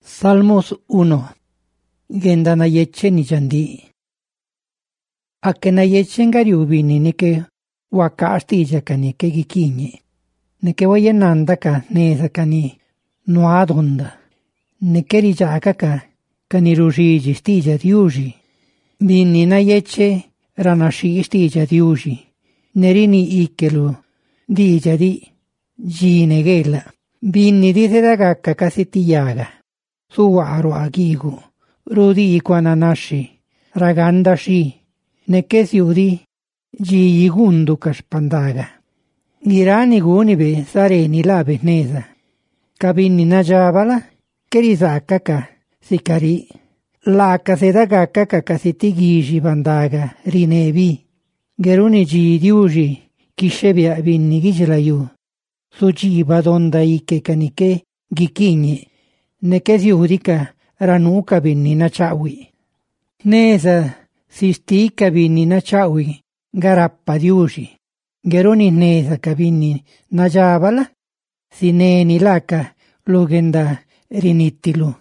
Salmos 1. Genda na yeche ni jandi. Ake na yeche ngariubini nike wakasti jakani ke gikinye. Nike wayenanda ka neza kani nuadonda. Nike rijaka ka kani rujiji stija diuji. Bini na yeche ranashi stija diuji. Nerini ikelu dija di jine gela. Bini dice dagaka kasitiyaga. Suwaru agigu, rudi ikwananashi, ragandashi, nekesiudi, jiigundu kashpandaga. Girani gunibe sareni la beneza. Kabini najabala, kerizaka ka sikari. Laka sedagaka ka kasitigiji bandaga, rinebi. Geruni jidiuji, kishebia binni gijilayu. Sujiba donda ike kanike, gikinye. Nekesiudika ranuka binni na chawi. Neza sistika binni na chawi garappa diuji. Geroni neza kabinni na jabala sineni laka lugenda rinitilu.